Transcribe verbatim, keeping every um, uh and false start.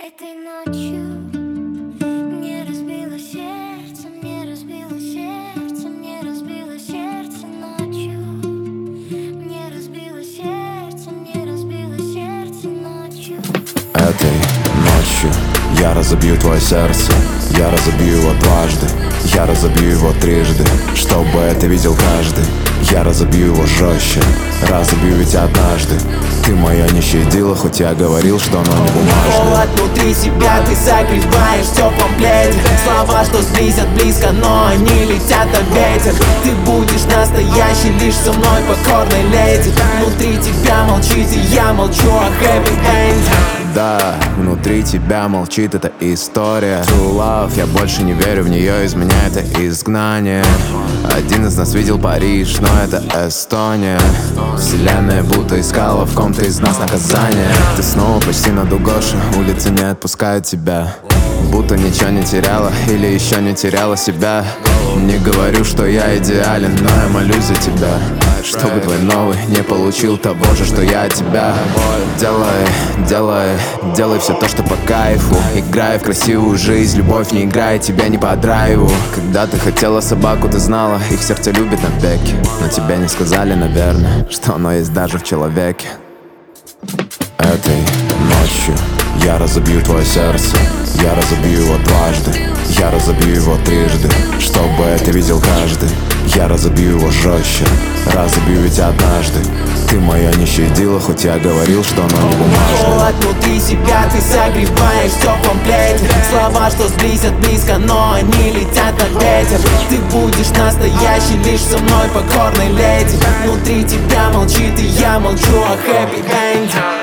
Этой ночью мне разбило сердце, мне разбило сердце, мне разбило сердце ночью. Мне разбило сердце, мне разбило сердце ночью. Этой ночью я разобью твое сердце, я разобью его дважды, я разобью его трижды, чтобы это видел каждый. Я разобью его жестче, разобью ведь однажды. Ты моя не щадила, хоть я говорил, что оно не бумажное. Холод внутри себя ты согреваешь в теплом пледе. Слова, что сблизят близко, но они летят на ветер. Ты будешь настоящей лишь со мной, покорной леди. Внутри тебя молчит, и я молчу о happy end. Да, внутри тебя молчит эта история. True love, я больше не верю в нее, из меня это изгнание. Один из нас видел Париж, но это Эстония. Вселенная будто искала в ком-то из нас наказание. Ты снова почти над Угоши, улицы не отпускают тебя. Будто ничего не теряла или еще не теряла себя. Не говорю, что я идеален, но я молюсь за тебя, чтобы твой новый не получил того же, что я от тебя. Делай, делай, делай все то, что по кайфу. Играй в красивую жизнь, любовь не играет тебя не по драйву. Когда ты хотела собаку, ты знала, их сердце любит навеки. Но тебе не сказали, наверное, что оно есть даже в человеке. Этой ночью я разобью твое сердце, я разобью его дважды, я разобью его трижды, чтобы это видел каждый. Я разобью его жестче, разобью ведь однажды. Ты моя не щадила, хоть я говорил, что оно не бумажное. Холод внутри себя ты согреваешь в теплом пледе. Слова, что сблизят близко, но они летят на ветер. Ты будешь настоящей лишь со мной, покорной леди. Внутри тебя молчит, и я молчу о happy end.